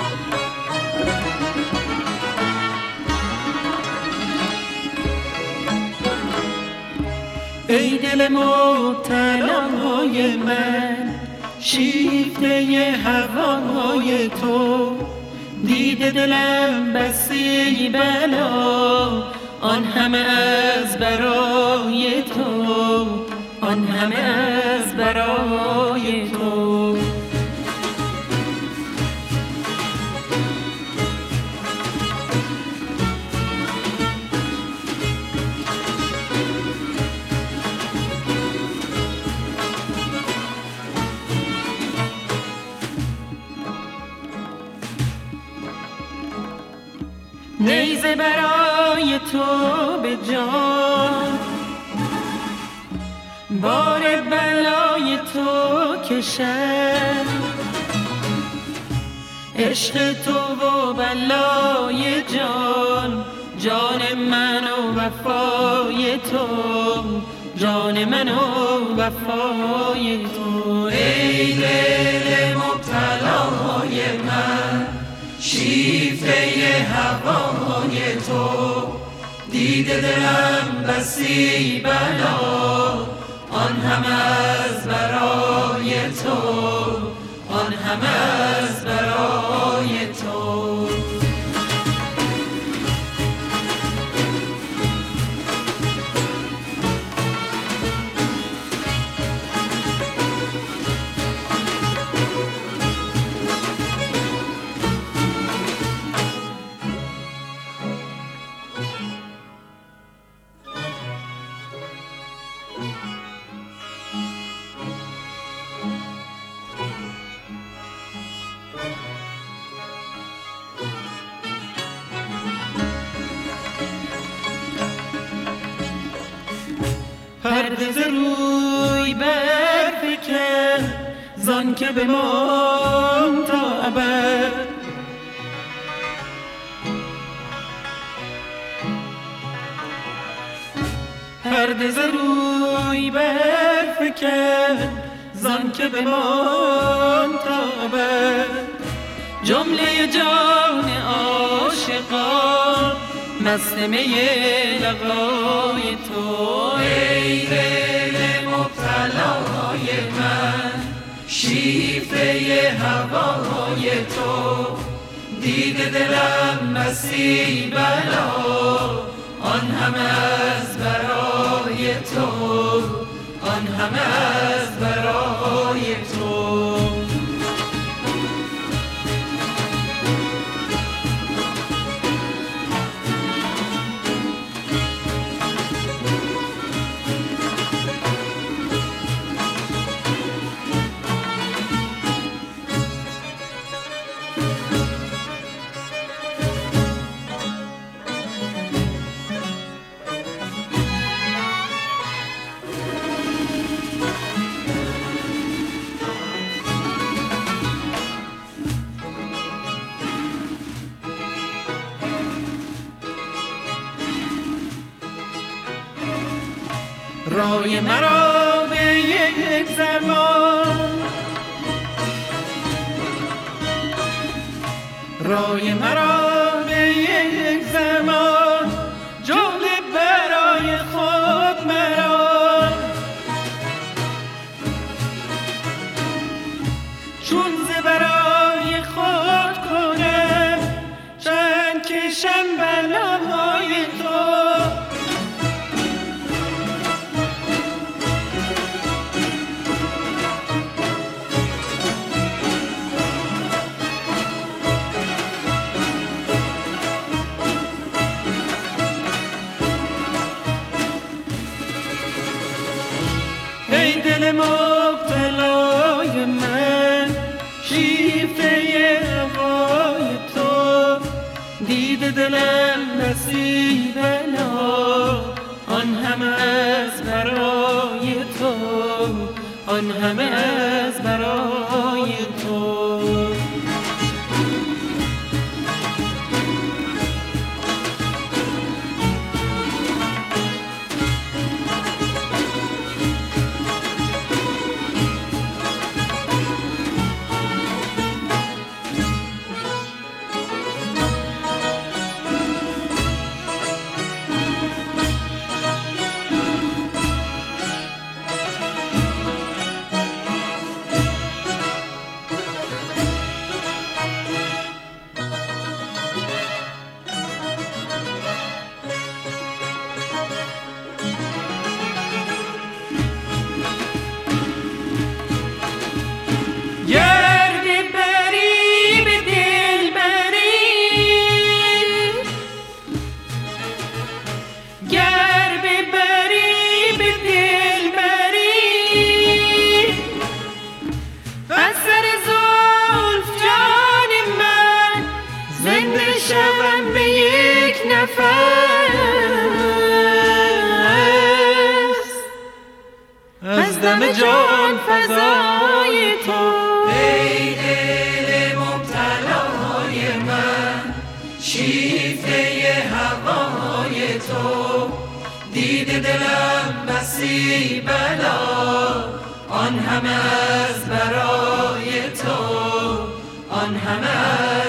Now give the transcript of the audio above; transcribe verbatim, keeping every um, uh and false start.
ای دل مبتلای من، شیفته هوای تو، دیده دلم بسی بلا، آن همه از برای تو، آن همه از برای تو. نیزه برای تو به جان، بار بلای تو کشم، عشق تو و بلای جان، جان من و وفای تو، جان من و وفای تو. ای دل مبتلای من، شیفته هوای تو، دیده دلم بسی بلا، آن همه از برای تو، آن همه از برای تو. پرده ز روی برفکن، زان که بمان تا ابد. پرده ز روی برفکن، زان که بمان تا ابد. جمله جان عاشقان مست می لقای تو. ای دل مبتلای من، شیفته هوای تو، دیده دلم بسی بلا، آن همه از برای تو، آن همه از برای تو. رای مرا به یک زمان، رای مرا به یک زمان، جمله برای خود مرا. چون ز برای خود کنم، چند کشم بلاهای تو. ای دل مبتلای من، شیفته هوای تو، دیده دلم بسی بلا، آن همه از برای تو، آن همه از برای تو. نفس از دم جان فضای تو. ای دل مبتلای من، شیفته هوای تو، دیده دلم بسی بلا، آن همه از برای تو، آن همه